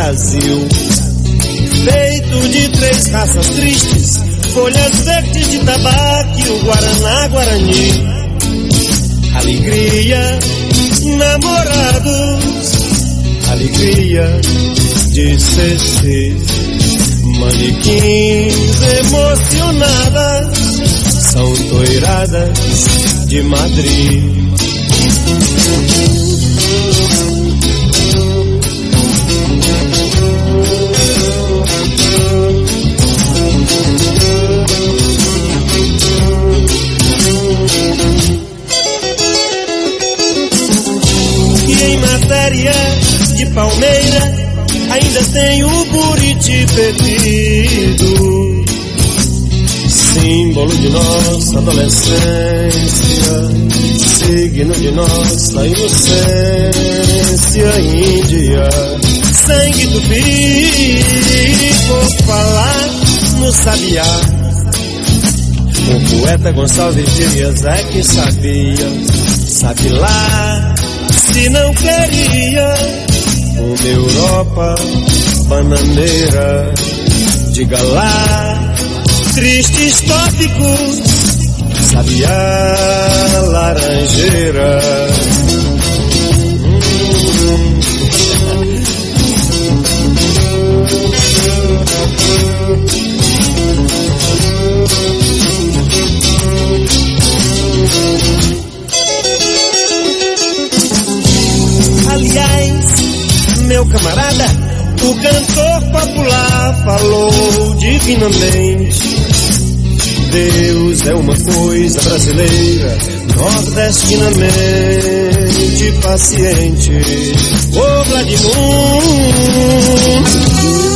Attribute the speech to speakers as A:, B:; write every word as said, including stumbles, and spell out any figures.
A: Brasil, feito de três raças tristes, folhas verdes de tabaco e o Guaraná Guarani. Alegria, namorados, alegria de ser ser. Manequins emocionadas são toiradas de Madrid. E em matéria de Palmeira ainda tem o Buriti perdido, símbolo de nossa adolescência, signo de nossa inocência. Índia, sangue tupi, por falar no sabiá. O poeta Gonçalves Dias é que sabia, sabe lá, se não queria uma Europa bananeira. Diga lá, tristes tópicos, sabiá laranjeira. hum. Aliás, meu camarada, o cantor popular falou divinamente. Deus é uma coisa brasileira, nordestinamente paciente. Ô Vladimir,